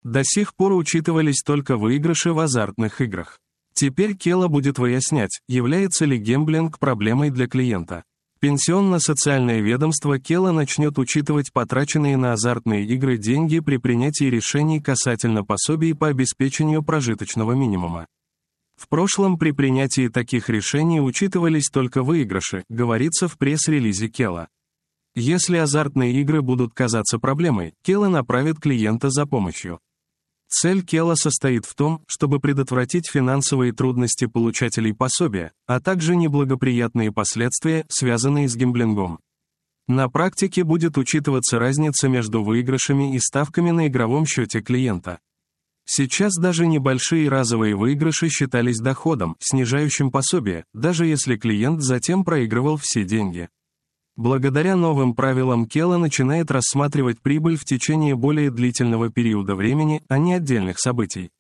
До сих пор учитывались только выигрыши в азартных играх. Теперь Kela будет выяснять, является ли гэмблинг проблемой для клиента. Пенсионно-социальное ведомство Kela начнет учитывать потраченные на азартные игры деньги при принятии решений касательно пособий по обеспечению прожиточного минимума. В прошлом при принятии таких решений учитывались только выигрыши, говорится в пресс-релизе Kela. Если азартные игры будут казаться проблемой, Kela направит клиента за помощью. Цель Kela состоит в том, чтобы предотвратить финансовые трудности получателей пособия, а также неблагоприятные последствия, связанные с гэмблингом. На практике будет учитываться разница между выигрышами и ставками на игровом счете клиента. Сейчас даже небольшие разовые выигрыши считались доходом, снижающим пособие, даже если клиент затем проигрывал все деньги. Благодаря новым правилам Kela начинает рассматривать прибыль в течение более длительного периода времени, а не отдельных событий.